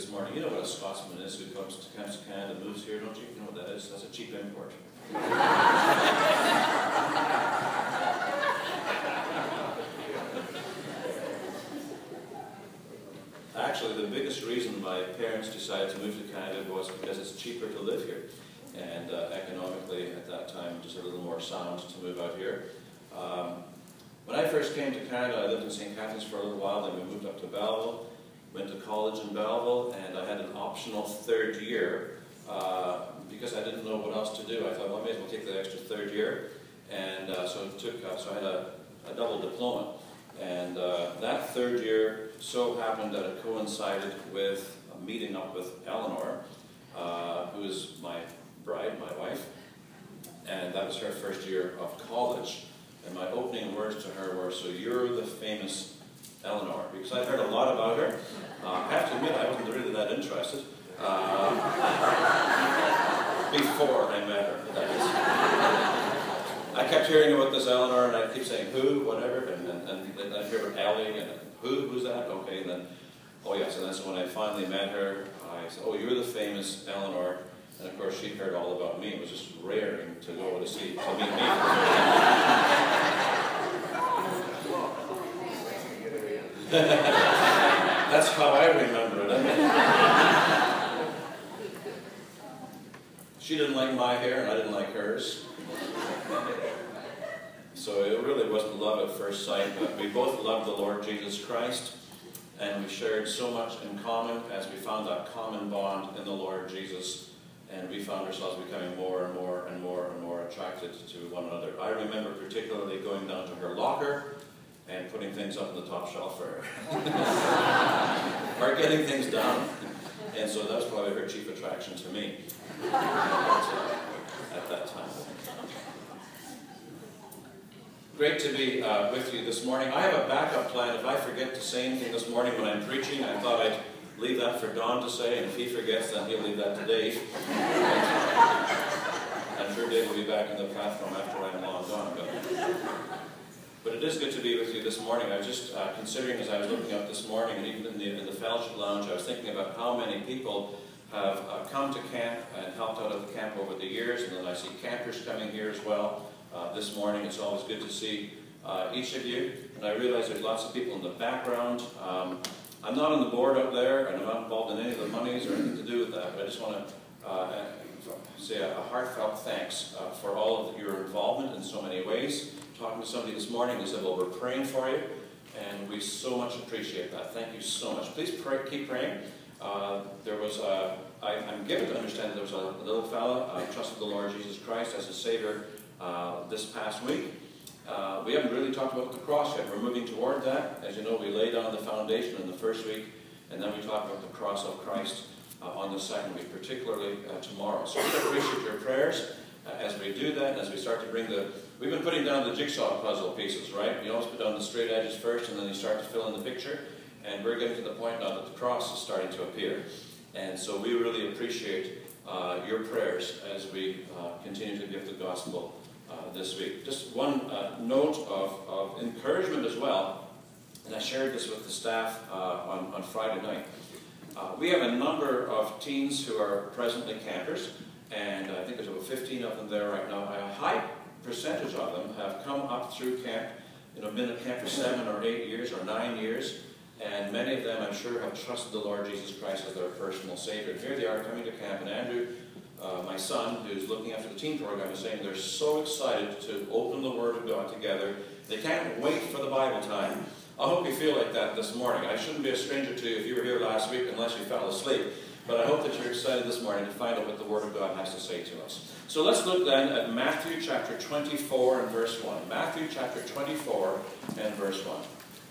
this morning, you know what a Scotsman is who comes to Canada and moves here, don't you? You know what that is? That's a cheap import. Actually, the biggest reason my parents decided to move to Canada was because it's cheaper to live here. And economically, at that time, just a little more sound to move out here. When I first came to Canada, I lived in St. Catharines for a little while, then we moved up to Belleville, went to college in Belleville, and I had an optional third year because I didn't know what else to do. I thought, well, I may as well take the extra third year. And so I had a double diploma. And that third year so happened that it coincided with a meeting up with Eleanor, who is my bride, my wife, and that was her first year of college. And my opening words to her were, "So you're the famous Eleanor," because I'd heard a lot about her. I have to admit, I wasn't really that interested before I met her. That is. I kept hearing about this Eleanor, and I'd keep saying, "Who?" whatever, and I'd hear about Ellie, and who's that? Okay, and then, oh yes, and then so when I finally met her, I said, "Oh, you're the famous Eleanor." And of course, she'd heard all about me. It was just raring to go to meet me. That's how I remember it. She didn't like my hair, and I didn't like hers. So it really wasn't love at first sight, but we both loved the Lord Jesus Christ, and we shared so much in common as we found that common bond in the Lord Jesus. And we found ourselves becoming more and more and more and more attracted to one another. I remember particularly going down to her locker and putting things up on the top shelf for her. Or getting things down. And so that was probably her chief attraction to me at that time. Great to be with you this morning. I have a backup plan. If I forget to say anything this morning when I'm preaching, I thought I'd leave that for Don to say, and if he forgets, then he'll leave that to Dave. I'm sure Dave will be back in the platform after I'm long gone. But it is good to be with you this morning. I was just considering as I was looking up this morning, and even in the fellowship lounge, I was thinking about how many people have come to camp and helped out at the camp over the years, and then I see campers coming here as well this morning. It's always good to see each of you, and I realize there's lots of people in the background. I'm not on the board up there, and I'm not involved in any of the monies or anything to do with that, but I just want to say a heartfelt thanks for all of your involvement in so many ways. Talking to somebody this morning, they said, "Well, we're praying for you," and we so much appreciate that. Thank you so much. Please keep praying. I'm given to understand there was a little fella trusted the Lord Jesus Christ as his Savior this past week. We haven't really talked about the cross yet. We're moving toward that. As you know, we lay down the foundation in the first week, and then we talk about the cross of Christ on the second week, particularly tomorrow. So we appreciate your prayers as we do that, and as we start to bring we've been putting down the jigsaw puzzle pieces, right? You always put down the straight edges first, and then you start to fill in the picture, and we're getting to the point now that the cross is starting to appear. And so we really appreciate your prayers as we continue to give the gospel this week. Just one note of encouragement as well, and I shared this with the staff on Friday night. We have a number of teens who are presently campers, and I think there's about 15 of them there right now. A high percentage of them have come up through camp, been at camp for 7 or 8 years or 9 years, and many of them, I'm sure, have trusted the Lord Jesus Christ as their personal Savior. And here they are coming to camp, and Andrew, my son, who's looking after the teen program, is saying they're so excited to open the Word of God together. They can't wait for the Bible time. I hope you feel like that this morning. I shouldn't be a stranger to you if you were here last week unless you fell asleep. But I hope that you're excited this morning to find out what the Word of God has to say to us. So let's look then at Matthew chapter 24 and verse 1. Matthew chapter 24 and verse 1.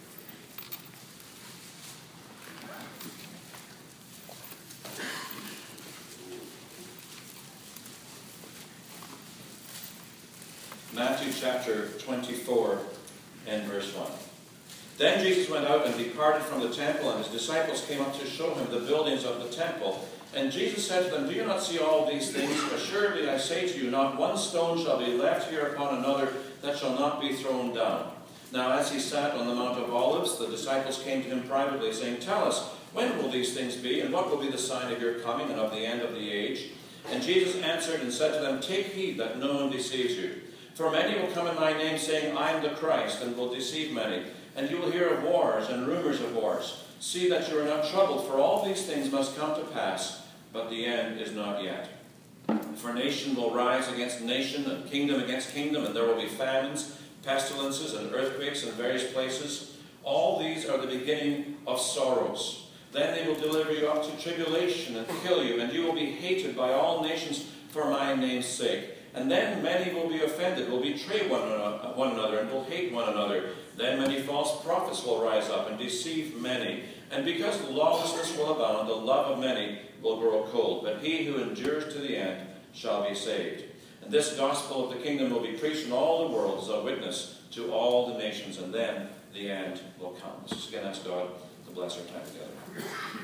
Matthew chapter 24 and verse 1. Then Jesus went out and departed from the temple, and his disciples came up to show him the buildings of the temple. And Jesus said to them, "Do you not see all these things? Assuredly I say to you, not one stone shall be left here upon another that shall not be thrown down." Now as he sat on the Mount of Olives, the disciples came to him privately, saying, "Tell us, When will these things be, and what will be the sign of your coming and of the end of the age? And Jesus answered and said to them, Take heed that no one deceives you. For many will come in my name, saying, I am the Christ, and will deceive many. And you will hear of wars and rumors of wars. See that you are not troubled, for all these things must come to pass, but the end is not yet. For nation will rise against nation, and kingdom against kingdom, and there will be famines, pestilences, and earthquakes in various places. All these are the beginning of sorrows. Then they will deliver you up to tribulation and kill you, and you will be hated by all nations for my name's sake. And then many will be offended, will betray one another, and will hate one another. Then many false prophets will rise up and deceive many. And because lawlessness will abound, the love of many will grow cold. But he who endures to the end shall be saved. And this gospel of the kingdom will be preached in all the world as a witness to all the nations, and then the end will come. Let's just again ask God to bless our time together.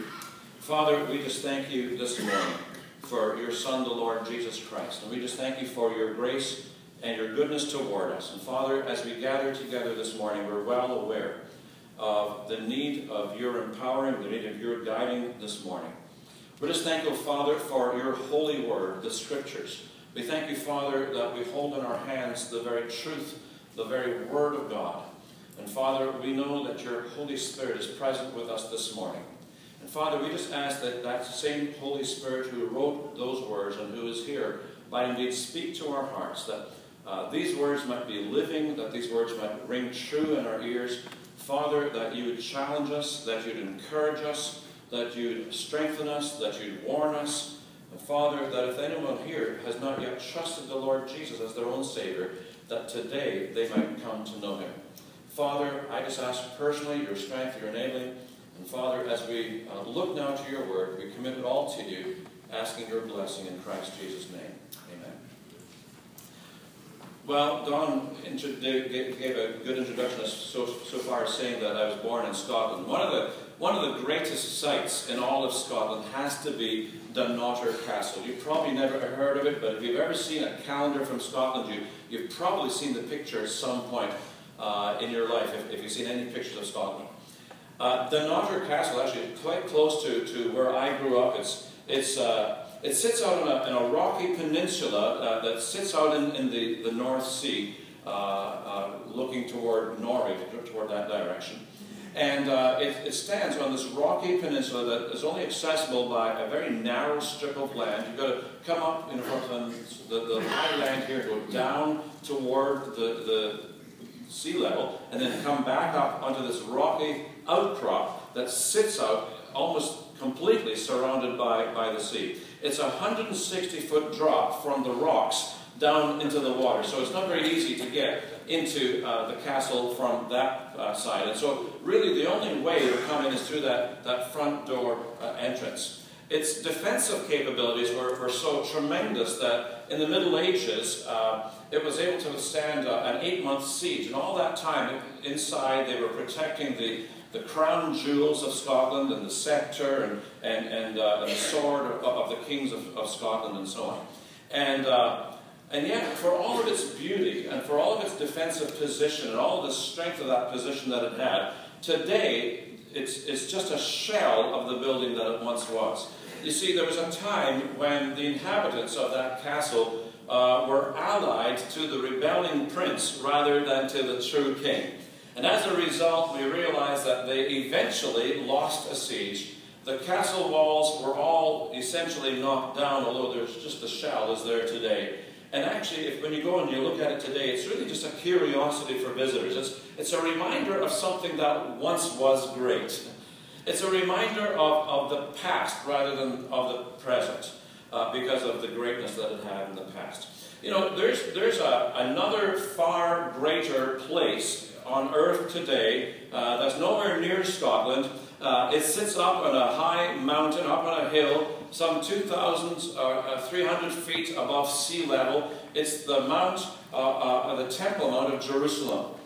Father, we just thank you this morning for your Son, the Lord Jesus Christ. And we just thank you for your grace and your goodness toward us. And Father, as we gather together this morning, we're well aware of the need of your empowering, the need of your guiding this morning. We're just thankful, Father, for your holy word, the Scriptures. We thank you, Father, that we hold in our hands the very truth, the very word of God. And Father, we know that your Holy Spirit is present with us this morning. And Father, we just ask that that same Holy Spirit who wrote those words and who is here might indeed speak to our hearts, that these words might be living, that these words might ring true in our ears. Father, that you would challenge us, that you'd encourage us, that you'd strengthen us, that you'd warn us. And Father, that if anyone here has not yet trusted the Lord Jesus as their own Savior, that today they might come to know him. Father, I just ask personally your strength, your enabling. And Father, as we look now to your word, we commit it all to you, asking your blessing in Christ Jesus' name. Amen. Well, Don gave a good introduction so far as saying that I was born in Scotland. One of the greatest sights in all of Scotland has to be Dunnottar Castle. You've probably never heard of it, but if you've ever seen a calendar from Scotland, you've probably seen the picture at some point in your life, if you've seen any pictures of Scotland. Dunnottar Castle, actually quite close to where I grew up, it sits out in a rocky peninsula that sits out in the North Sea, looking toward Norway, toward that direction. And it stands on this rocky peninsula that is only accessible by a very narrow strip of land. You've got to come up from the high land here, go down toward the sea level, and then come back up onto this rocky outcrop that sits out almost completely surrounded by the sea. It's a 160-foot drop from the rocks down into the water, so it's not very easy to get into the castle from that side. And so really the only way to come in is through that front door entrance. Its defensive capabilities were so tremendous that in the Middle Ages it was able to withstand an 8-month siege. And all that time inside they were protecting the crown jewels of Scotland and the scepter and the sword of the kings of Scotland and so on. And yet, for all of its beauty and for all of its defensive position and all of the strength of that position that it had, today it's just a shell of the building that it once was. You see, there was a time when the inhabitants of that castle were allied to the rebelling prince rather than to the true king. And as a result, we realize that they eventually lost a siege. The castle walls were all essentially knocked down, although there's just the shell is there today. And actually, when you go and you look at it today, it's really just a curiosity for visitors. It's a reminder of something that once was great. It's a reminder of the past rather than of the present, because of the greatness that it had in the past. You know, there's another far greater place on earth today that's nowhere near Scotland. It sits up on a high mountain, up on a hill, some 2,300 feet above sea level. It's the Temple Mount of Jerusalem.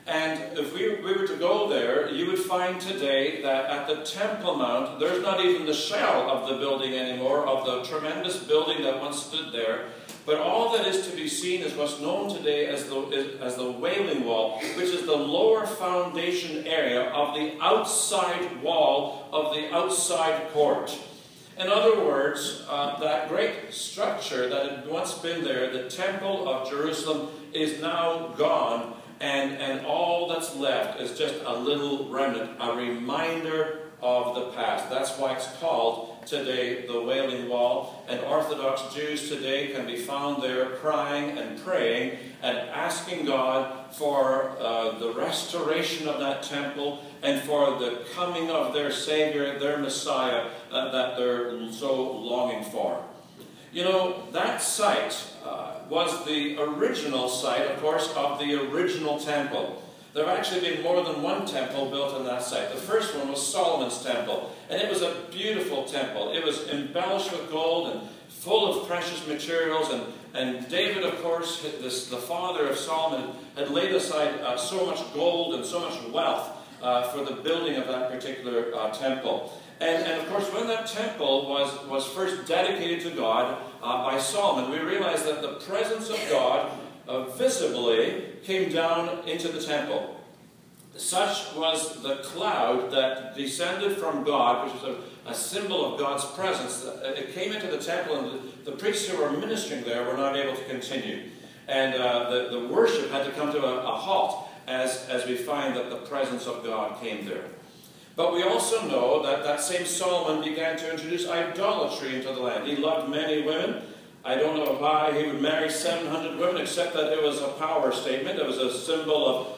And if we were to go there, you would find today that at the Temple Mount, there's not even the shell of the building anymore, of the tremendous building that once stood there. But all that is to be seen is what's known today as the Wailing Wall, which is the lower foundation area of the outside wall of the outside court. In other words, that great structure that had once been there, the Temple of Jerusalem, is now gone. And all that's left is just a little remnant, a reminder of the past. That's why it's called today the Wailing Wall. And Orthodox Jews today can be found there crying and praying and asking God for the restoration of that temple and for the coming of their Savior, their Messiah, that they're so longing for. You know, that site was the original site, of course, of the original temple. There have actually been more than one temple built on that site. The first one was Solomon's temple, and it was a beautiful temple. It was embellished with gold and full of precious materials, and David, of course, the father of Solomon, had laid aside so much gold and so much wealth for the building of that particular temple. And of course, when that temple was first dedicated to God by Solomon, we realize that the presence of God visibly came down into the temple. Such was the cloud that descended from God, which was a symbol of God's presence. It came into the temple, and the priests who were ministering there were not able to continue. And the worship had to come to a halt as we find that the presence of God came there. But we also know that that same Solomon began to introduce idolatry into the land. He loved many women. I don't know why he would marry 700 women, except that it was a power statement. It was a symbol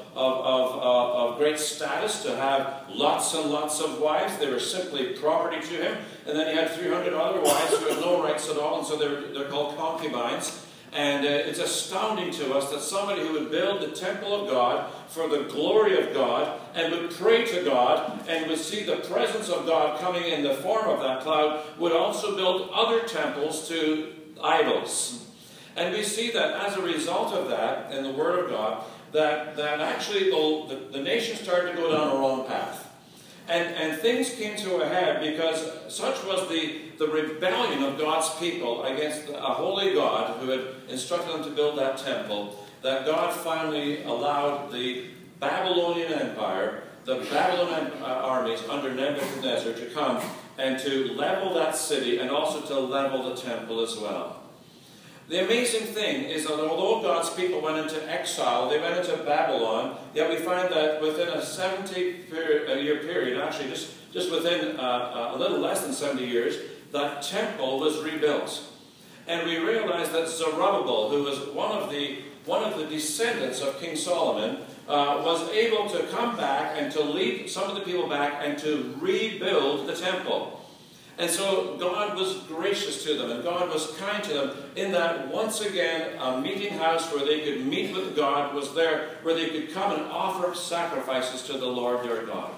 of great status to have lots and lots of wives. They were simply property to him. And then he had 300 other wives who had no rights at all, and so they're called concubines. And it's astounding to us that somebody who would build the temple of God for the glory of God and would pray to God and would see the presence of God coming in the form of that cloud would also build other temples to idols. And we see that as a result of that, in the Word of God, that actually the nation started to go down a wrong path. And things came to a head because such was the rebellion of God's people against a holy God who had instructed them to build that temple, that God finally allowed the Babylonian Empire, the Babylonian armies under Nebuchadnezzar to come and to level that city and also to level the temple as well. The amazing thing is that although God's people went into exile, they went into Babylon, yet we find that within a 70-year period, actually just within a little less than 70 years, that temple was rebuilt. And we realize that Zerubbabel, who was one of the descendants of King Solomon, was able to come back and to lead some of the people back and to rebuild the temple. And so God was gracious to them, and God was kind to them in that once again a meeting house where they could meet with God was there, where they could come and offer sacrifices to the Lord their God.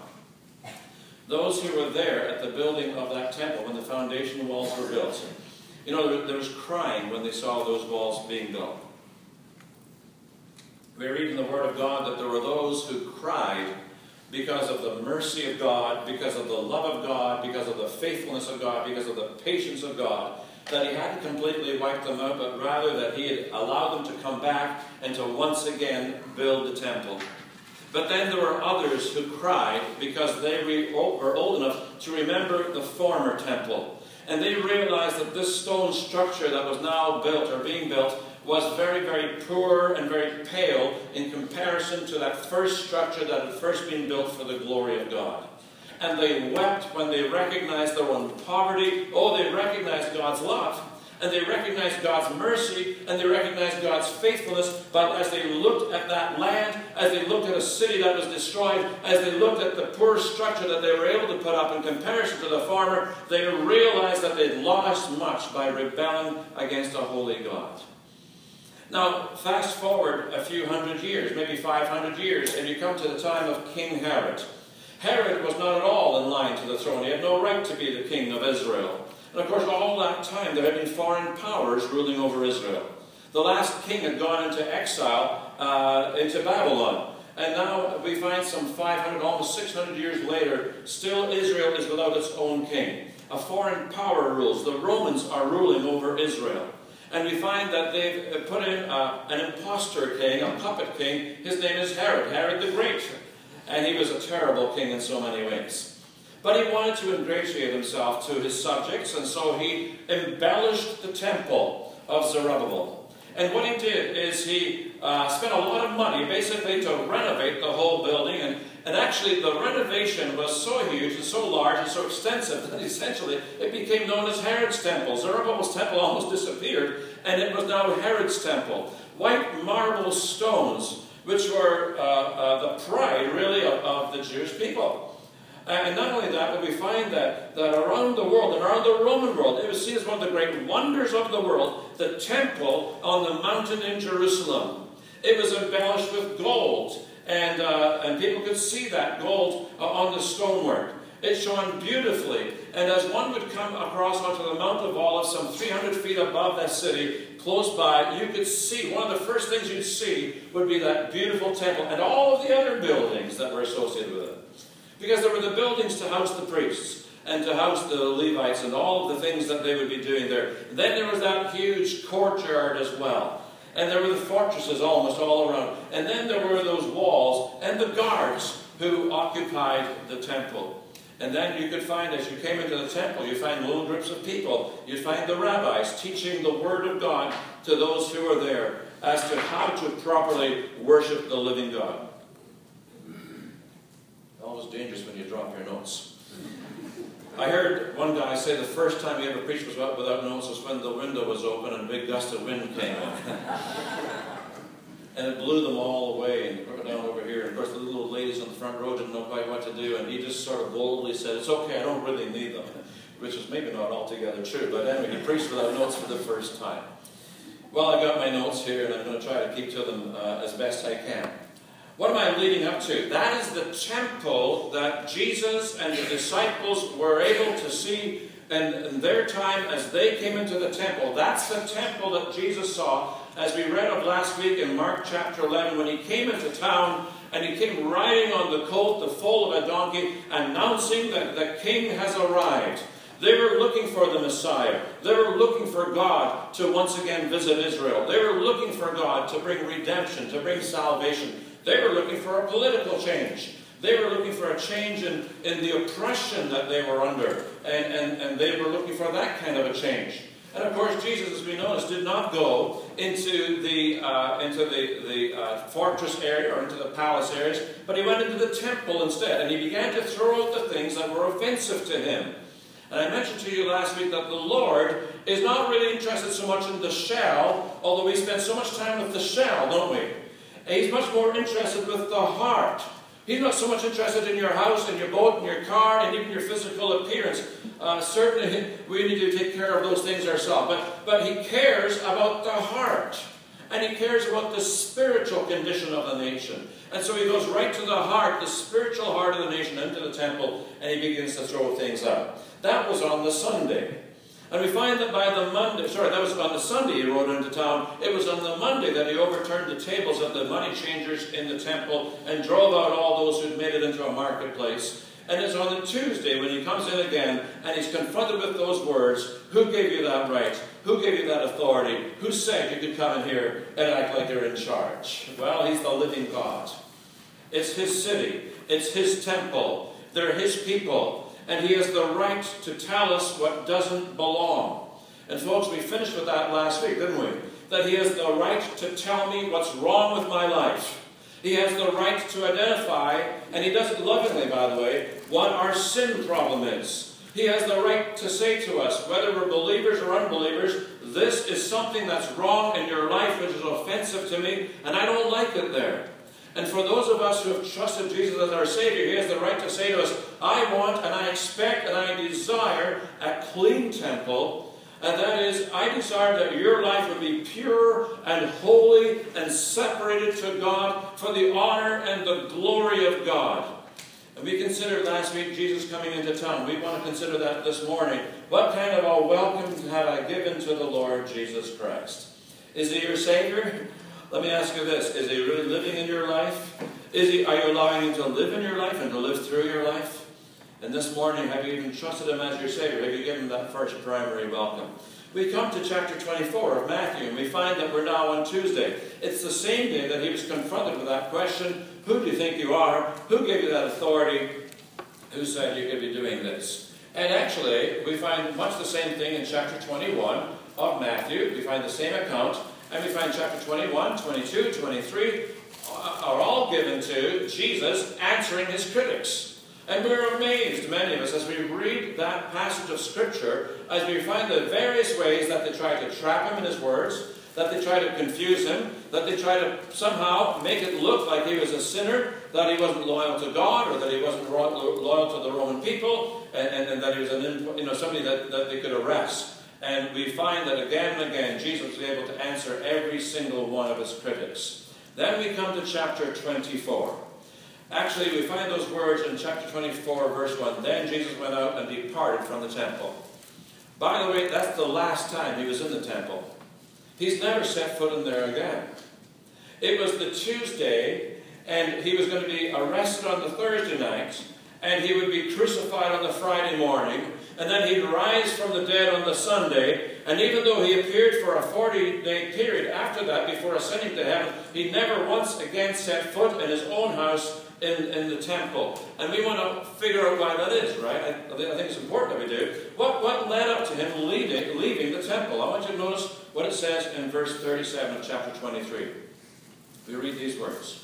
Those who were there at the building of that temple when the foundation walls were built, you know, there was crying when they saw those walls being built. We read in the Word of God that there were those who cried because of the mercy of God, because of the love of God, because of the faithfulness of God, because of the patience of God, that he hadn't completely wiped them out, but rather that he had allowed them to come back and to once again build the temple. But then there were others who cried because they were old enough to remember the former temple. And they realized that this stone structure that was now built or being built was very, very poor and very pale in comparison to that first structure that had first been built for the glory of God. And they wept when they recognized their own poverty. Oh, they recognized God's love, and they recognized God's mercy, and they recognized God's faithfulness. But as they looked at that land, as they looked at a city that was destroyed, as they looked at the poor structure that they were able to put up in comparison to the former, they realized that they'd lost much by rebelling against a holy God. Now, fast forward a few hundred years, maybe 500 years, and you come to the time of King Herod. Herod was not at all in line to the throne. He had no right to be the king of Israel. And of course, all that time there had been foreign powers ruling over Israel. The last king had gone into exile into Babylon. And now we find some 500, almost 600 years later, still Israel is without its own king. A foreign power rules. The Romans are ruling over Israel. And we find that they've put in an impostor king, a puppet king. His name is Herod, Herod the Great. And he was a terrible king in so many ways. But he wanted to ingratiate himself to his subjects, and so he embellished the temple of Zerubbabel. And what he did is he spent a lot of money basically to renovate the whole building. And actually the renovation was so huge and so large and so extensive that essentially it became known as Herod's temple. Zerubbabel's temple almost disappeared, and it was now Herod's temple. White marble stones, which were the pride really of the Jewish people. And not only that, but we find that around the world, and around the Roman world, it was seen as one of the great wonders of the world, the temple on the mountain in Jerusalem. It was embellished with gold, and people could see that gold on the stonework. It shone beautifully, and as one would come across onto the Mount of Olives, some 300 feet above that city, close by, you could see, one of the first things you'd see would be that beautiful temple, and all of the other buildings that were associated with it. Because there were the buildings to house the priests and to house the Levites and all of the things that they would be doing there. Then there was that huge courtyard as well. And there were the fortresses almost all around. And then there were those walls and the guards who occupied the temple. And then you could find, as you came into the temple, you find little groups of people. You'd find the rabbis teaching the Word of God to those who were there as to how to properly worship the living God. Always dangerous when you drop your notes. I heard one guy say the first time he ever preached was without notes was when the window was open and a big gust of wind came in. And it blew them all away and put it down over here. And of course the little ladies on the front row didn't know quite what to do, and he just sort of boldly said, "It's okay, I don't really need them," which is maybe not altogether true, but anyway, he preached without notes for the first time. Well, I got my notes here, and I'm going to try to keep to them as best I can. What am I leading up to? That is the temple that Jesus and the disciples were able to see in their time as they came into the temple. That's the temple that Jesus saw, as we read of last week in Mark chapter 11, when he came into town and he came riding on the colt, the foal of a donkey, announcing that the king has arrived. They were looking for the Messiah. They were looking for God to once again visit Israel. They were looking for God to bring redemption, to bring salvation. They were looking for a political change. They were looking for a change in the oppression that they were under. And they were looking for that kind of a change. And of course, Jesus, as we noticed, did not go into the fortress area or into the palace areas, but he went into the temple instead. And he began to throw out the things that were offensive to him. And I mentioned to you last week that the Lord is not really interested so much in the shell, although we spend so much time with the shell, don't we? He's much more interested with the heart. He's not so much interested in your house and your boat and your car and even your physical appearance. Certainly we need to take care of those things ourselves. But he cares about the heart. And he cares about the spiritual condition of the nation. And so he goes right to the heart, the spiritual heart of the nation, into the temple, and he begins to throw things out. That was on the Sunday. And we find that by the Monday, that was on the Sunday he rode into town. It was on the Monday that he overturned the tables of the money changers in the temple and drove out all those who'd made it into a marketplace. And it's on the Tuesday when he comes in again and he's confronted with those words, "Who gave you that right? Who gave you that authority? Who said you could come in here and act like you're in charge?" Well, he's the living God. It's his city. It's his temple. They're his people. And he has the right to tell us what doesn't belong. And folks, we finished with that last week, didn't we? That he has the right to tell me what's wrong with my life. He has the right to identify, and he does it lovingly, by the way, what our sin problem is. He has the right to say to us, whether we're believers or unbelievers, this is something that's wrong in your life which is offensive to me, and I don't like it there. And for those of us who have trusted Jesus as our Savior, he has the right to say to us, I want and I expect and I desire a clean temple. And that is, I desire that your life would be pure and holy and separated to God for the honor and the glory of God. And we considered last week Jesus coming into town. We want to consider that this morning. What kind of a welcome have I given to the Lord Jesus Christ? Is he your Savior? Let me ask you this. Is he really living in your life? Are you allowing Him to live in your life and to live through your life? And this morning, have you even trusted Him as your Savior? Have you given Him that first primary welcome? We come to chapter 24 of Matthew, and we find that we're now on Tuesday. It's the same day that He was confronted with that question, who do you think you are? Who gave you that authority? Who said you could be doing this? And actually, we find much the same thing in chapter 21 of Matthew. We find the same account, and we find chapter 21, 22, 23 are all given to Jesus answering His critics. And we're amazed, many of us, as we read that passage of Scripture, as we find the various ways that they try to trap Him in His words, that they try to confuse Him, that they try to somehow make it look like He was a sinner, that He wasn't loyal to God, or that He wasn't loyal to the Roman people, and that He was somebody that they could arrest. And we find that again and again, Jesus was able to answer every single one of His critics. Then we come to chapter 24. Actually, we find those words in chapter 24, verse 1. Then Jesus went out and departed from the temple. By the way, that's the last time He was in the temple. He's never set foot in there again. It was the Tuesday, and He was going to be arrested on the Thursday night, and He would be crucified on the Friday morning, and then He'd rise from the dead on the Sunday, and even though He appeared for a 40-day period after that, before ascending to heaven, He never once again set foot in His own house in the temple. And we want to figure out why that is, right? I think it's important that we do. What led up to Him leaving the temple? I want you to notice what it says in verse 37 of chapter 23. We read these words.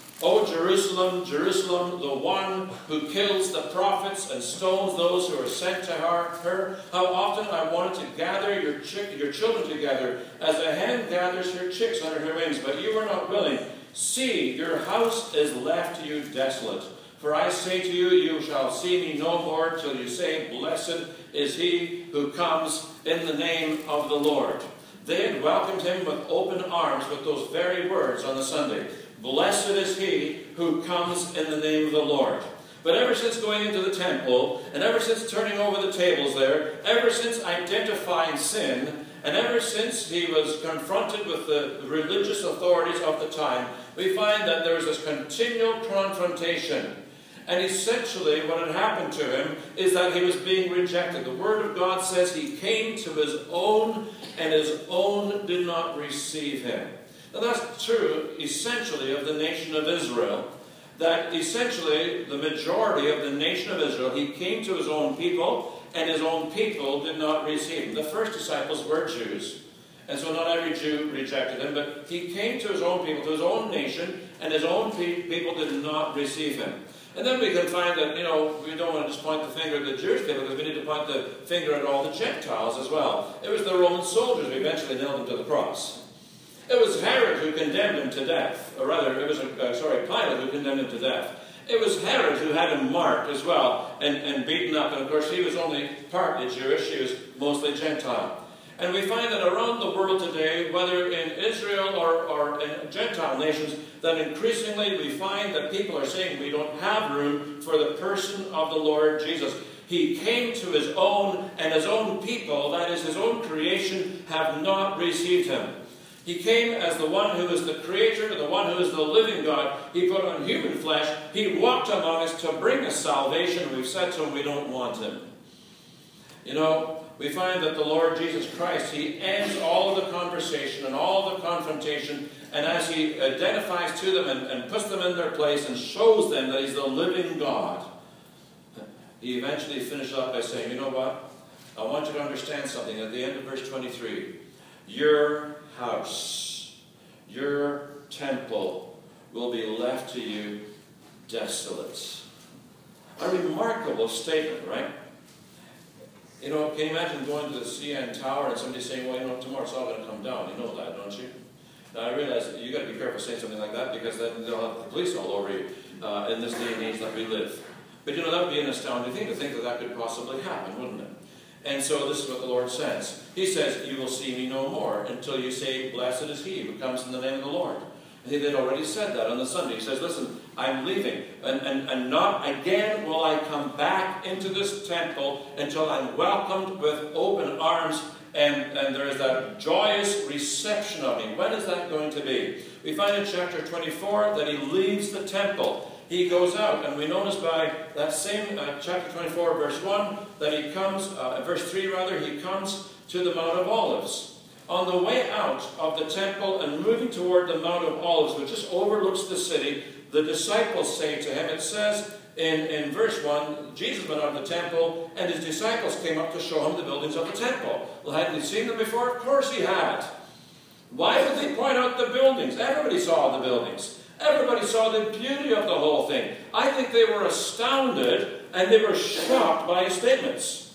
O Jerusalem, Jerusalem, the one who kills the prophets and stones those who are sent to her, how often I wanted to gather your children together as a hen gathers her chicks under her wings, but you were not willing. See, your house is left to you desolate. For I say to you, you shall see me no more till you say, blessed is he who comes in the name of the Lord. They had welcomed Him with open arms with those very words on the Sunday. Blessed is he who comes in the name of the Lord. But ever since going into the temple, and ever since turning over the tables there, ever since identifying sin, and ever since He was confronted with the religious authorities of the time, we find that there was this continual confrontation. And essentially what had happened to Him is that He was being rejected. The Word of God says He came to His own, and His own did not receive Him. Now that's true, essentially, of the nation of Israel. That essentially, the majority of the nation of Israel, He came to His own people, and His own people did not receive Him. The first disciples were Jews, and so not every Jew rejected Him, but He came to His own people, to His own nation, and His own people did not receive Him. And then we can find that, we don't want to just point the finger at the Jewish people, because we need to point the finger at all the Gentiles as well. It was the Roman soldiers who eventually nailed Him to the cross. It was Herod who condemned Him to death, or rather, it was Pilate who condemned Him to death. It was Herod who had Him marked as well and beaten up. And of course, he was only partly Jewish, he was mostly Gentile. And we find that around the world today, whether in Israel or in Gentile nations, that increasingly we find that people are saying we don't have room for the person of the Lord Jesus. He came to His own, and His own people, that is His own creation, have not received Him. He came as the one who is the Creator, the one who is the living God. He put on human flesh. He walked among us to bring us salvation. We've said to Him we don't want Him. We find that the Lord Jesus Christ, He ends all of the conversation and all the confrontation, and as He identifies to them and puts them in their place and shows them that He's the living God, He eventually finishes up by saying, you know what? I want you to understand something. At the end of verse 23, your house, your temple will be left to you desolate. A remarkable statement, right? Can you imagine going to the CN Tower and somebody saying, well, tomorrow it's all going to come down. You know that, don't you? Now, I realize that you've got to be careful saying something like that, because then they'll have the police all over you in this day and age that we live. But, that would be an astounding thing to think that could possibly happen, wouldn't it? And so this is what the Lord says. He says, you will see me no more until you say, blessed is he who comes in the name of the Lord. And they'd already said that on the Sunday. He says, listen, I'm leaving. And not again will I come back into this temple until I'm welcomed with open arms and there is that joyous reception of him. When is that going to be? We find in chapter 24 that he leaves the temple. He goes out, and we notice by that same chapter 24, verse 1, that he comes, verse 3 rather, he comes to the Mount of Olives. On the way out of the temple and moving toward the Mount of Olives, which just overlooks the city, the disciples say to him, it says in verse 1, Jesus went out of the temple, and his disciples came up to show him the buildings of the temple. Well, hadn't he seen them before? Of course he had. Why would they point out the buildings? Everybody saw the buildings. Everybody saw the beauty of the whole thing. I think they were astounded, and they were shocked by his statements.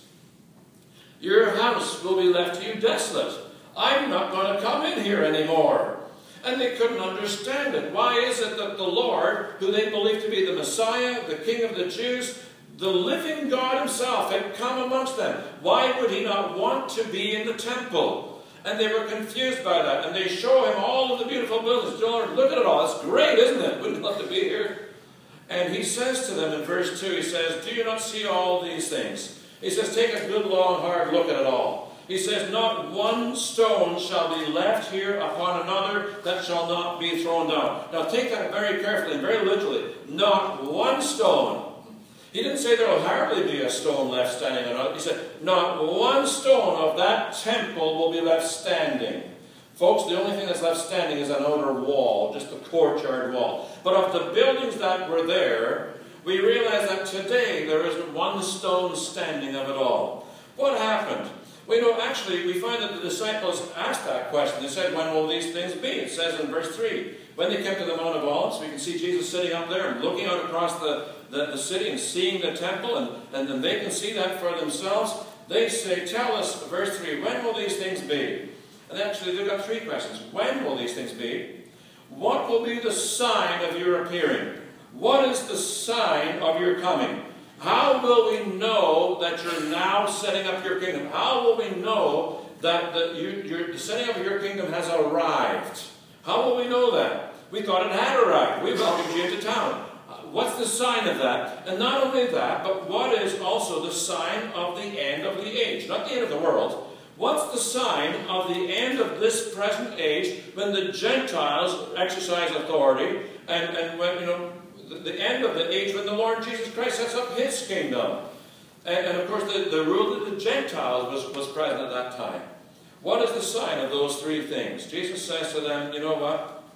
Your house will be left to you desolate. I'm not going to come in here anymore. And they couldn't understand it. Why is it that the Lord, who they believed to be the Messiah, the King of the Jews, the living God himself, had come amongst them? Why would he not want to be in the temple? And they were confused by that. And they show him all of the beautiful buildings. Lord, look at it all. It's great, isn't it? Wouldn't you love to be here? And he says to them in verse 2, he says, do you not see all these things? He says, take a good, long, hard look at it all. He says, not one stone shall be left here upon another that shall not be thrown down. Now take that very carefully and very literally. Not one stone. He didn't say there will hardly be a stone left standing on another. He said, not one stone of that temple will be left standing. Folks, the only thing that's left standing is an outer wall, just the courtyard wall. But of the buildings that were there, we realize that today there isn't one stone standing of it all. What happened? We know, actually, we find that the disciples asked that question. They said, when will these things be? It says in verse 3, when they came to the Mount of Olives, we can see Jesus sitting up there and looking out across the city and seeing the temple, and then they can see that for themselves. They say, tell us, verse 3, when will these things be? And actually, they've got three questions. When will these things be? What will be the sign of your appearing? What is the sign of your coming? How will we know that you're now setting up your kingdom? How will we know that the setting up of your kingdom has arrived? How will we know that? We thought it had arrived. We welcomed you into town. What's the sign of that? And not only that, but what is also the sign of the end of the age? Not the end of the world. What's the sign of the end of this present age when the Gentiles exercise authority and when, the end of the age when the Lord Jesus Christ sets up his kingdom? And of course, the rule of the Gentiles was present at that time. What is the sign of those three things? Jesus says to them, you know what?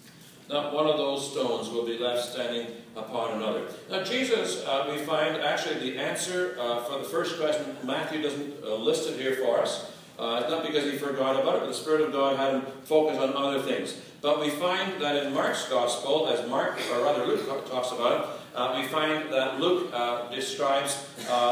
Not one of those stones will be left standing upon another. Now, Jesus, we find actually the answer for the first question. Matthew doesn't list it here for us. Not because he forgot about it, but the Spirit of God had him focus on other things. But we find that in Mark's Gospel, as Luke talks about it, we find that Luke describes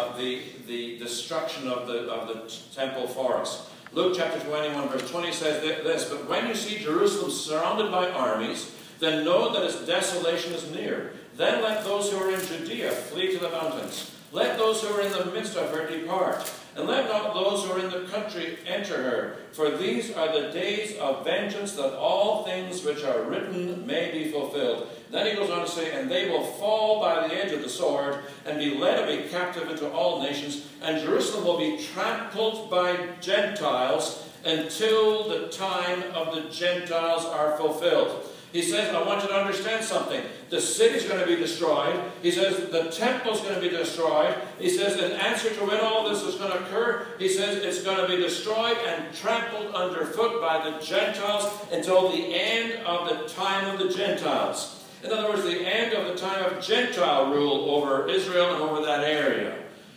the destruction of the temple for us. Luke chapter 21, verse 20 says this, but when you see Jerusalem surrounded by armies, then know that its desolation is near. Then let those who are in Judea flee to the mountains. Let those who are in the midst of her depart. And let not those who are in the country enter her. For these are the days of vengeance, that all things which are written may be fulfilled. Then he goes on to say, and they will fall by the edge of the sword, and be led away captive into all nations. And Jerusalem will be trampled by Gentiles until the time of the Gentiles are fulfilled. He says, I want you to understand something. The city's going to be destroyed. He says, the temple's going to be destroyed. He says, in answer to when all this is going to occur, he says, it's going to be destroyed and trampled underfoot by the Gentiles until the end of the time of the Gentiles. In other words, the end of the time of Gentile rule over Israel and over that area.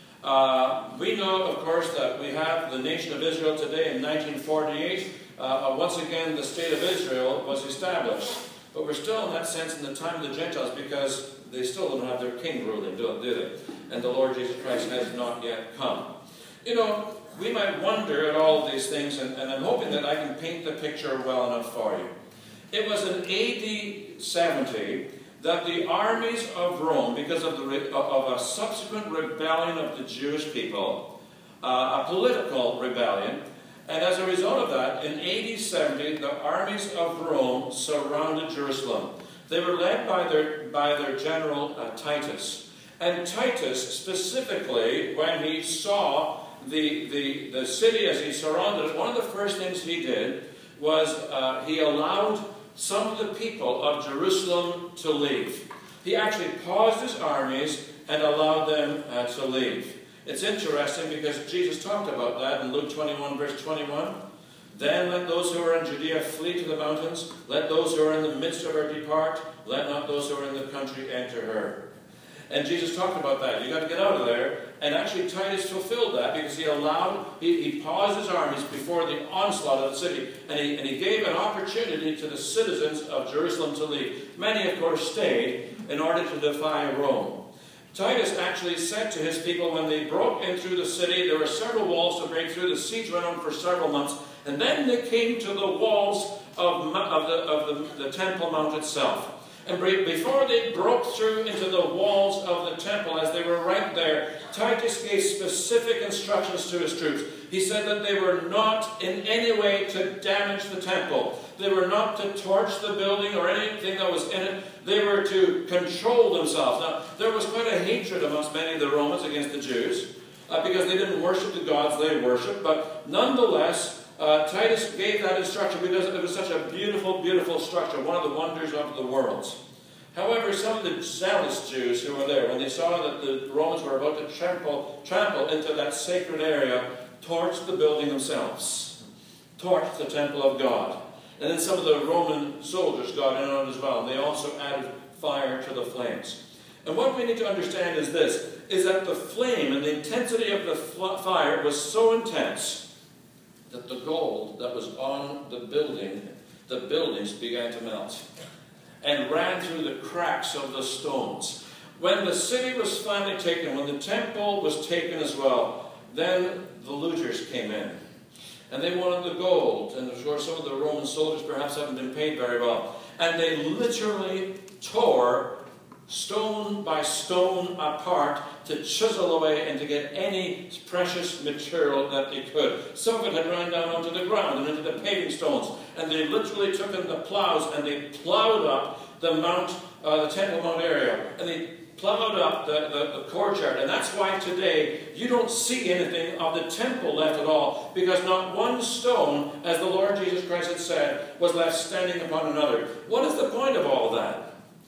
We know, of course, that we have the nation of Israel today in 1948. Once again, the state of Israel was established. But we're still, in that sense, in the time of the Gentiles because they still don't have their king ruling, do they? And the Lord Jesus Christ has not yet come. We might wonder at all of these things, and I'm hoping that I can paint the picture well enough for you. It was in AD 70 that the armies of Rome, because of a subsequent rebellion of the Jewish people, a political rebellion, and as a result of that, in AD 70, the armies of Rome surrounded Jerusalem. They were led by their general Titus. And Titus, specifically, when he saw the city, as he surrounded it, one of the first things he did was he allowed some of the people of Jerusalem to leave. He actually paused his armies and allowed them to leave. It's interesting because Jesus talked about that in Luke 21, verse 21. Then let those who are in Judea flee to the mountains. Let those who are in the midst of her depart. Let not those who are in the country enter her. And Jesus talked about that. You got to get out of there. And actually Titus fulfilled that because he paused his armies before the onslaught of the city. And he gave an opportunity to the citizens of Jerusalem to leave. Many, of course, stayed in order to defy Rome. Titus actually said to his people when they broke in through the city, there were several walls to break through. The siege went on for several months. And then they came to the walls of the Temple Mount itself. And before they broke through into the walls of the temple, as they were right there, Titus gave specific instructions to his troops. He said that they were not in any way to damage the temple. They were not to torch the building or anything that was in it. They were to control themselves. Now, there was quite a hatred amongst many of the Romans against the Jews because they didn't worship the gods they worshipped. But nonetheless, Titus gave that instruction because it was such a beautiful, beautiful structure, one of the wonders of the world. However, some of the zealous Jews who were there, when they saw that the Romans were about to trample into that sacred area, torched the building themselves, torched the temple of God. And then some of the Roman soldiers got in on it as well, and they also added fire to the flames. And what we need to understand is this, is that the flame and the intensity of the fire was so intense that the gold that was on the buildings began to melt and ran through the cracks of the stones. When the city was finally taken, when the temple was taken as well, then the looters came in. And they wanted the gold. And of course, some of the Roman soldiers perhaps haven't been paid very well. And they literally tore stone by stone apart to chisel away and to get any precious material that they could. Some of it had run down onto the ground and into the paving stones. And they literally took in the plows and they plowed up the Temple Mount area. And they plowed up the courtyard. And that's why today you don't see anything of the temple left at all, because not one stone, as the Lord Jesus Christ had said, was left standing upon another. What is the point of all that?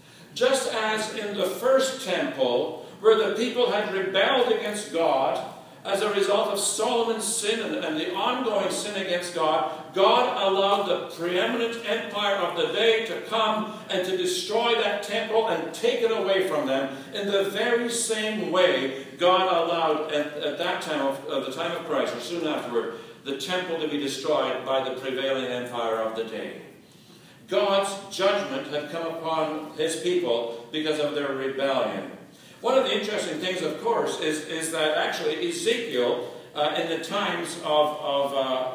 Just as in the first temple, where the people had rebelled against God as a result of Solomon's sin and the ongoing sin against God, God allowed the preeminent empire of the day to come and to destroy that temple and take it away from them. In the very same way, God allowed at that time of the time of Christ, or soon afterward, the temple to be destroyed by the prevailing empire of the day. God's judgment had come upon his people because of their rebellion. One of the interesting things, of course, is that actually Ezekiel, in the times of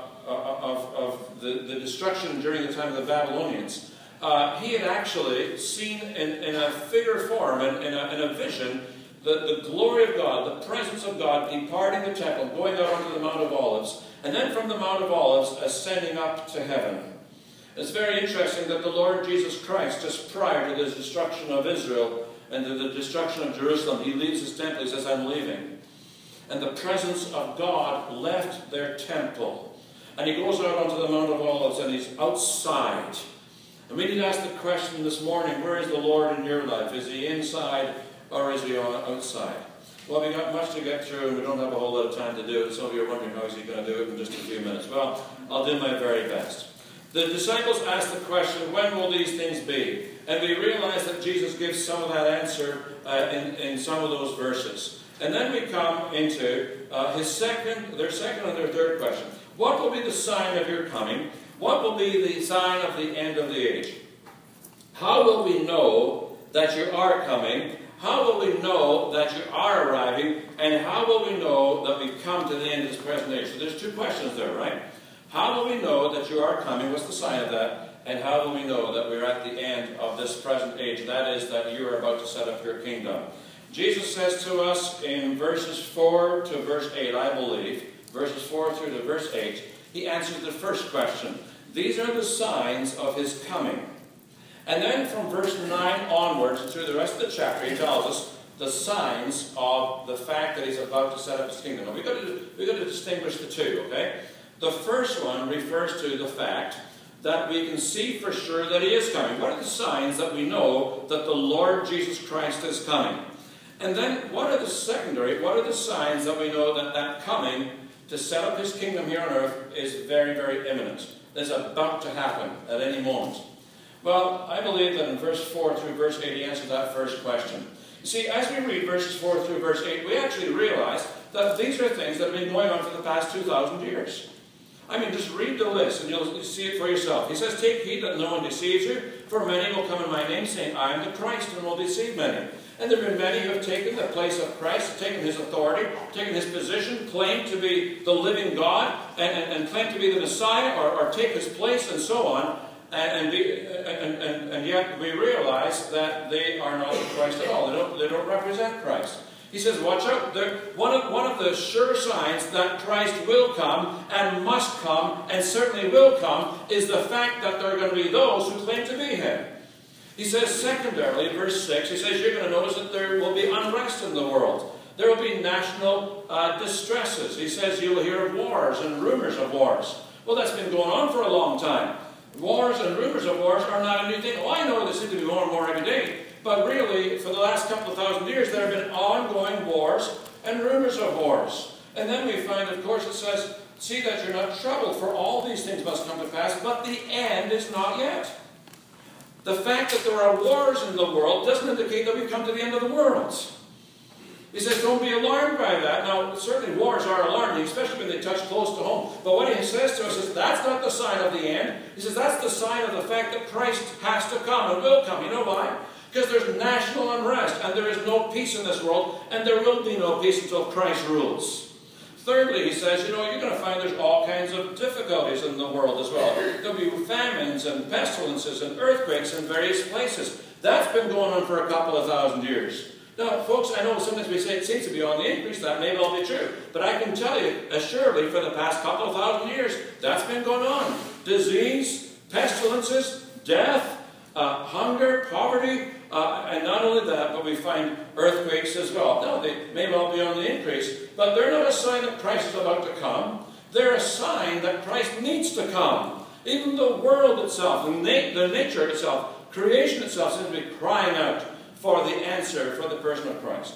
the destruction during the time of the Babylonians, he had actually seen in a figure form, in a vision, the glory of God, the presence of God departing the temple, going out onto the Mount of Olives, and then from the Mount of Olives ascending up to heaven. It's very interesting that the Lord Jesus Christ, just prior to the destruction of Israel and to the destruction of Jerusalem, he leaves his temple. He says, I'm leaving. And the presence of God left their temple. And he goes out onto the Mount of Olives and he's outside. And we need to ask the question this morning, where is the Lord in your life? Is he inside or is he outside? Well, we got much to get through and we don't have a whole lot of time to do it. Some of you are wondering, how is he going to do it in just a few minutes? Well, I'll do my very best. The disciples asked the question, when will these things be? And we realize that Jesus gives some of that answer in some of those verses. And then we come into their second and their third question. What will be the sign of your coming? What will be the sign of the end of the age? How will we know that you are coming? How will we know that you are arriving? And how will we know that we've come to the end of this present age? So there's two questions there, right? How will we know that you are coming? What's the sign of that? And how will we know that we're at the end of this present age? That is, that you are about to set up your kingdom. Jesus says to us in verses 4 to verse 8, I believe, verses 4 through to verse 8, he answers the first question. These are the signs of his coming. And then from verse 9 onwards, through the rest of the chapter, he tells us, the signs of the fact that he's about to set up his kingdom. Now, we've got to distinguish the two, okay? The first one refers to the fact that we can see for sure that he is coming. What are the signs that we know that the Lord Jesus Christ is coming? And then what are the signs that we know that that coming to set up his kingdom here on earth is very, very imminent? It's about to happen at any moment. Well, I believe that in verse 4 through verse 8 he answers that first question. You see, as we read verses 4 through verse 8, we actually realize that these are things that have been going on for the past 2,000 years. I mean, just read the list and you'll see it for yourself. He says, "Take heed that no one deceives you, for many will come in my name, saying, I am the Christ, and will deceive many." And there have been many who have taken the place of Christ, taken his authority, taken his position, claimed to be the living God, and claimed to be the Messiah, or take his place, and so on. And yet we realize that they are not Christ at all. They don't represent Christ. He says, watch out. One of the sure signs that Christ will come, and must come, and certainly will come, is the fact that there are going to be those who claim to be him. He says, secondarily, verse 6, he says, you're going to notice that there will be unrest in the world. There will be national distresses. He says, you'll hear of wars and rumors of wars. Well, that's been going on for a long time. Wars and rumors of wars are not a new thing. Oh, I know there seem to be more and more every day. But really, for the last couple of thousand years, there have been ongoing wars and rumors of wars. And then we find, of course, it says, see that you're not troubled, for all these things must come to pass, but the end is not yet. The fact that there are wars in the world doesn't indicate that we've come to the end of the world. He says, don't be alarmed by that. Now, certainly wars are alarming, especially when they touch close to home. But what he says to us is, that's not the sign of the end. He says, that's the sign of the fact that Christ has to come and will come. You know why? Because there's national unrest, and there is no peace in this world, and there will be no peace until Christ rules. Thirdly, he says, you're going to find there's all kinds of difficulties in the world as well. There'll be famines and pestilences and earthquakes in various places. That's been going on for a couple of thousand years. Now, folks, I know sometimes we say it seems to be on the increase. That may well be true. But I can tell you, assuredly, for the past couple of thousand years, that's been going on. Disease, pestilences, death, hunger, poverty, and not only that, but we find earthquakes as well. Now, they may well be on the increase, but they're not a sign that Christ is about to come. They're a sign that Christ needs to come. Even the world itself, the nature itself, creation itself seems to be crying out for the answer for the person of Christ.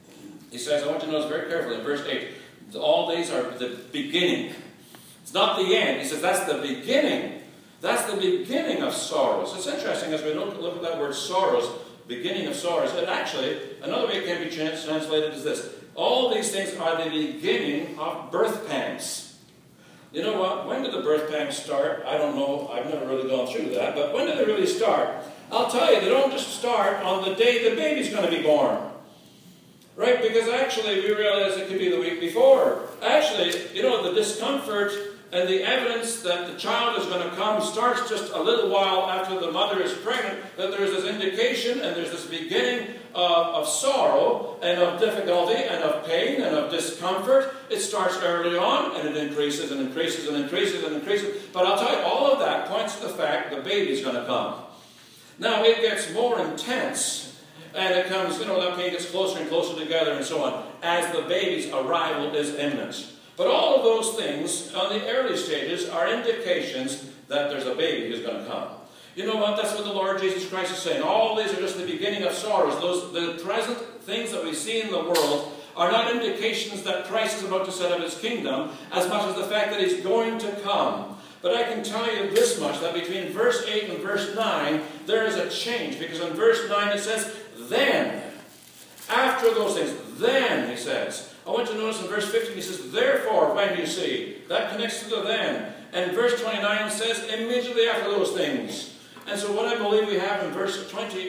He says, I want you to notice very carefully in verse 8, all these are the beginning. It's not the end. He says that's the beginning. That's the beginning of sorrows. It's interesting as we look at that word sorrows, beginning of sorrows. And actually, another way it can be translated is this. All these things are the beginning of birth pangs. You know what? When did the birth pangs start? I don't know. I've never really gone through that. But when did they really start? I'll tell you, they don't just start on the day the baby's going to be born. Right? Because actually, we realize it could be the week before. Actually, the discomfort and the evidence that the child is going to come starts just a little while after the mother is pregnant, that there's this indication and there's this beginning of sorrow and of difficulty and of pain and of discomfort. It starts early on and it increases and increases and increases and increases. But I'll tell you, all of that points to the fact the baby's going to come. Now, it gets more intense, and it comes, that pain gets closer and closer together and so on, as the baby's arrival is imminent. But all of those things, on the early stages, are indications that there's a baby who's going to come. You know what? That's what the Lord Jesus Christ is saying. All these are just the beginning of sorrows. The present things that we see in the world are not indications that Christ is about to set up his kingdom, as much as the fact that he's going to come. But I can tell you this much, that between verse 8 and verse 9, there is a change. Because in verse 9 it says, then, after those things, then, he says. I want you to notice in verse 15, he says, therefore, when you see. That connects to the then. And verse 29 says, immediately after those things. And so what I believe we have in verse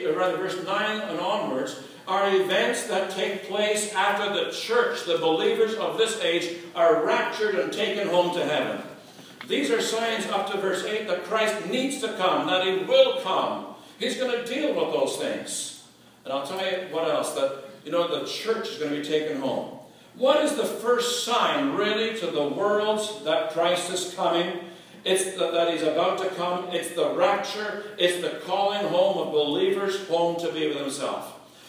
9 and onwards, are events that take place after the church, the believers of this age, are raptured and taken home to heaven. These are signs up to verse 8 that Christ needs to come, that he will come. He's going to deal with those things. And I'll tell you what else, that, the church is going to be taken home. What is the first sign, really, to the world that Christ is coming? It's that he's about to come. It's the rapture. It's the calling home of believers home to be with himself.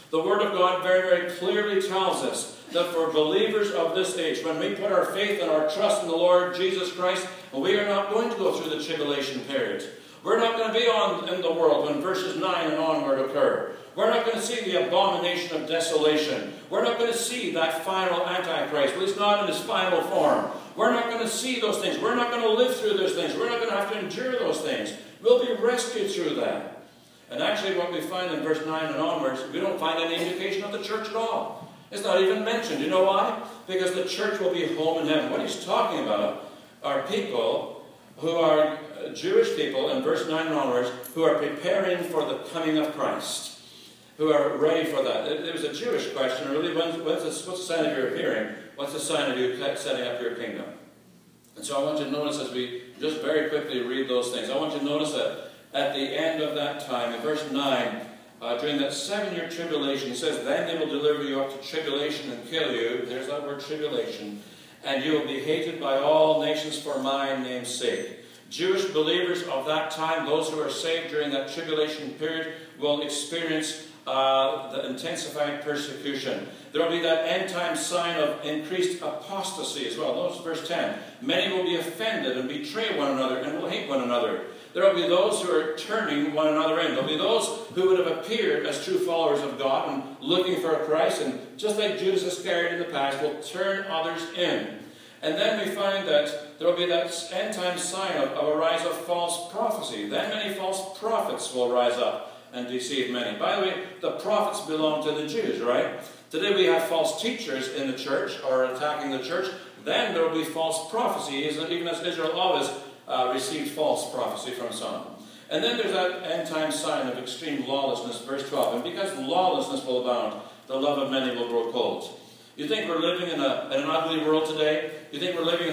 The Word of God very, very clearly tells us that for believers of this age, when we put our faith and our trust in the Lord Jesus Christ, we are not going to go through the tribulation period. We're not going to be in the world when verses 9 and onward occur. We're not going to see the abomination of desolation. We're not going to see that final Antichrist, at least not in his final form. We're not going to see those things. We're not going to live through those things. We're not going to have to endure those things. We'll be rescued through that. And actually what we find in verse 9 and onwards, we don't find any indication of the church at all. It's not even mentioned. You know why? Because the church will be home in heaven. What he's talking about are people who are Jewish people in verse 9 and onwards who are preparing for the coming of Christ, who are ready for that. It was a Jewish question, really. What's the sign of your appearing? What's the sign of you setting up your kingdom? And so I want you to notice as we just very quickly read those things. I want you to notice that at the end of that time, in verse 9, during that 7-year tribulation, he says, then they will deliver you up to tribulation and kill you. There's that word tribulation. And you will be hated by all nations for my name's sake. Jewish believers of that time, those who are saved during that tribulation period, will experience the intensified persecution. There will be that end-time sign of increased apostasy as well. Notice verse 10. Many will be offended and betray one another and will hate one another. There will be those who are turning one another in. There will be those who would have appeared as true followers of God and looking for a Christ, and just like Judas Iscariot in the past, will turn others in. And then we find that there will be that end-time sign of a rise of false prophecy. Then many false prophets will rise up and deceive many. By the way, the prophets belong to the Jews, right? Today we have false teachers in the church or attacking the church. Then there will be false prophecy, even as Israel always received false prophecy from some. And then there's that end-time sign of extreme lawlessness, verse 12. And because lawlessness will abound, the love of many will grow cold. You think we're living in an ugly world today? You think we're living in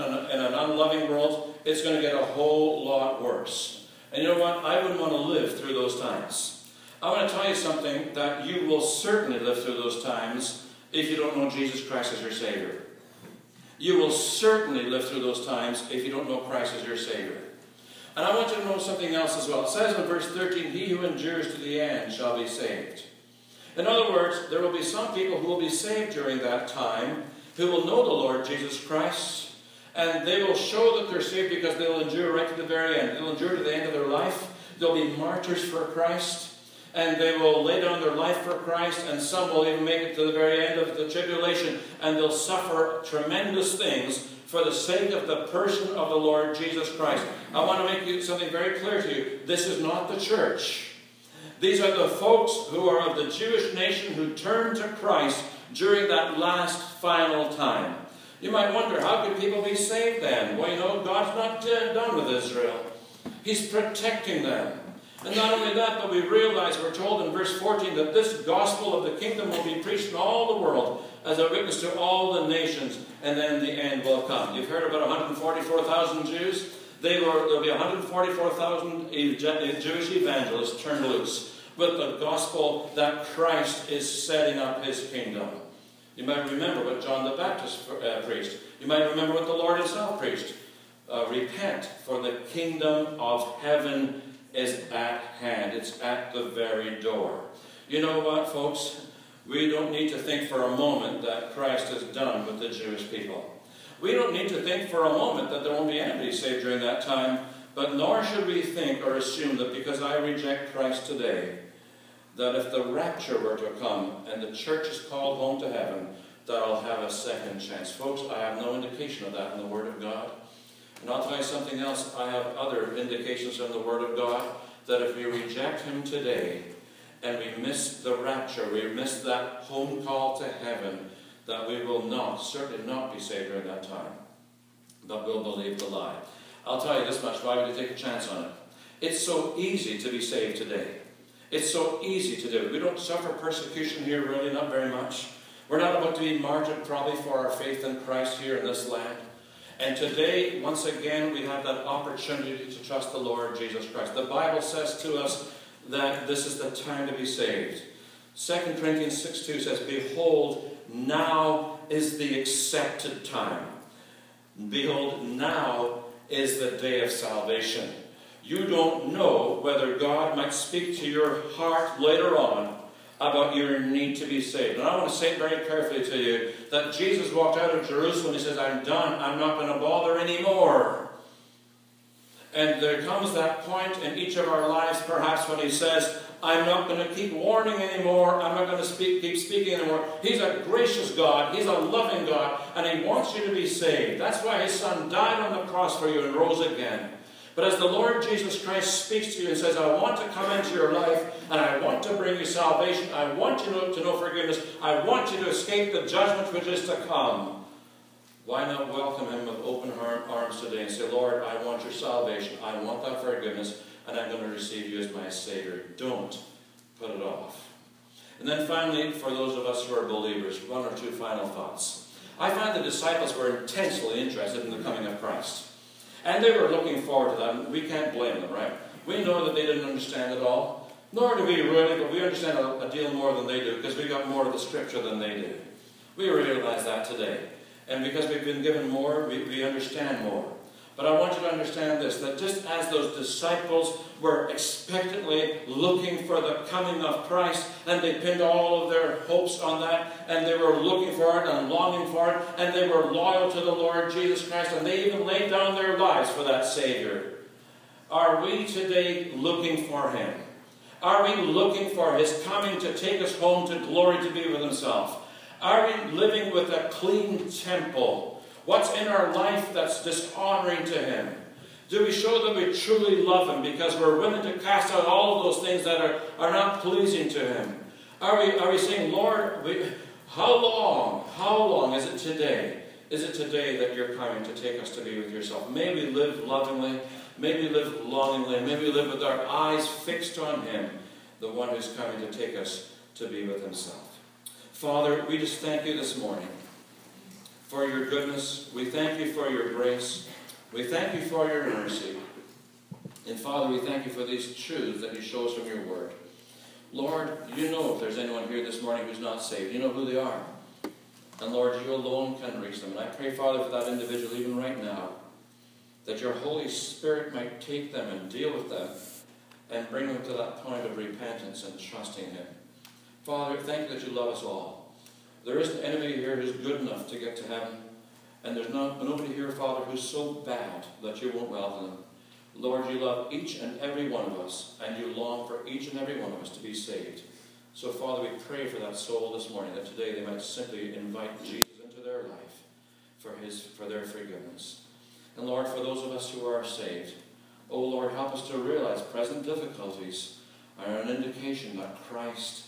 an unloving world? It's going to get a whole lot worse. And you know what? I wouldn't want to live through those times. I want to tell you something, that you will certainly live through those times if you don't know Jesus Christ as your Savior. You will certainly live through those times if you don't know Christ as your Savior. And I want you to know something else as well. It says in verse 13, he who endures to the end shall be saved. In other words, there will be some people who will be saved during that time, who will know the Lord Jesus Christ, and they will show that they're saved because they will endure right to the very end. They will endure to the end of their life. They'll be martyrs for Christ, and they will lay down their life for Christ, and some will even make it to the very end of the tribulation, and they'll suffer tremendous things for the sake of the person of the Lord Jesus Christ. I want to make something very clear to you. This is not the church. These are the folks who are of the Jewish nation who turned to Christ during that last final time. You might wonder, how could people be saved then? Well, you know, God's not done with Israel. He's protecting them. And not only that, but we realize, we're told in verse 14, that this gospel of the kingdom will be preached in all the world as a witness to all the nations, and then the end will come. You've heard about 144,000 Jews? There'll be 144,000 Jewish evangelists turned loose with the gospel that Christ is setting up his kingdom. You might remember what John the Baptist preached. You might remember what the Lord himself preached. Repent, for the kingdom of heaven is at hand. It's at the very door. You know what, folks? We don't need to think for a moment that Christ is done with the Jewish people. We don't need to think for a moment that there won't be anybody saved during that time, but nor should we think or assume that because I reject Christ today, that if the rapture were to come and the church is called home to heaven, that I'll have a second chance. Folks, I have no indication of that in the Word of God. And I'll tell you something else. I have other indications in the Word of God that if we reject him today and we miss the rapture, we miss that home call to heaven, that we will certainly not be saved during that time, but we'll believe the lie. I'll tell you this much, why would you take a chance on it? It's so easy to be saved today. It's so easy to do. We don't suffer persecution here, really, not very much. We're not about to be martyred probably for our faith in Christ here in this land. And today, once again, we have that opportunity to trust the Lord Jesus Christ. The Bible says to us that this is the time to be saved. 2 Corinthians 6:2 says, behold, now is the accepted time. Behold, now is the day of salvation. You don't know whether God might speak to your heart later on about your need to be saved. And I want to say it very carefully to you that Jesus walked out of Jerusalem. He says, I'm done. I'm not going to bother anymore. And there comes that point in each of our lives, perhaps, when he says, I'm not going to keep warning anymore. I'm not going to keep speaking anymore. He's a gracious God. He's a loving God. And he wants you to be saved. That's why his Son died on the cross for you and rose again. But as the Lord Jesus Christ speaks to you and says, I want to come into your life and I want to bring you salvation. I want you to know forgiveness. I want you to escape the judgment which is to come. Why not welcome him with open arms today and say, Lord, I want your salvation. I want that forgiveness, and I'm going to receive you as my Savior. Don't put it off. And then finally, for those of us who are believers, one or two final thoughts. I find the disciples were intensely interested in the coming of Christ. And they were looking forward to that. And we can't blame them, right? We know that they didn't understand it all. Nor do we really, but we understand a deal more than they do, because we got more of the Scripture than they do. We realize that today. And because we've been given more, we understand more. But I want you to understand this, that just as those disciples were expectantly looking for the coming of Christ, and they pinned all of their hopes on that, and they were looking for it and longing for it, and they were loyal to the Lord Jesus Christ, and they even laid down their lives for that Savior. Are we today looking for him? Are we looking for his coming to take us home to glory to be with himself? Are we living with a clean temple? What's in our life that's dishonoring to him? Do we show that we truly love him because we're willing to cast out all of those things that are not pleasing to him? Are we saying, Lord, how long is it today? Is it today that you're coming to take us to be with yourself? May we live lovingly. May we live longingly. May we live with our eyes fixed on him, the one who's coming to take us to be with himself. Father, we just thank you this morning for your goodness. We thank you for your grace. We thank you for your mercy. And Father, we thank you for these truths that you show us from your word. Lord, you know if there's anyone here this morning who's not saved. You know who they are. And Lord, you alone can reach them. And I pray, Father, for that individual even right now, that your Holy Spirit might take them and deal with them and bring them to that point of repentance and trusting him. Father, thank you that you love us all. There isn't anybody here who's good enough to get to heaven. And there's nobody here, Father, who's so bad that you won't welcome them. Lord, you love each and every one of us, and you long for each and every one of us to be saved. So, Father, we pray for that soul this morning, that today they might simply invite Jesus into their life for their forgiveness. And Lord, for those of us who are saved, oh Lord, help us to realize present difficulties are an indication that Christ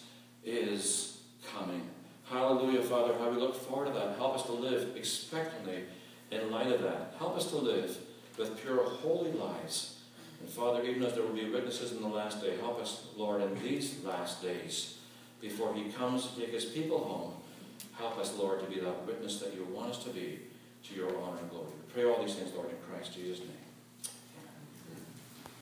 is coming. Hallelujah, Father, how we look forward to that. Help us to live expectantly in light of that. Help us to live with pure, holy lives. And Father, even as there will be witnesses in the last day, help us, Lord, in these last days, before he comes to take his people home, help us, Lord, to be that witness that you want us to be, to your honor and glory. We pray all these things, Lord, in Christ Jesus' name.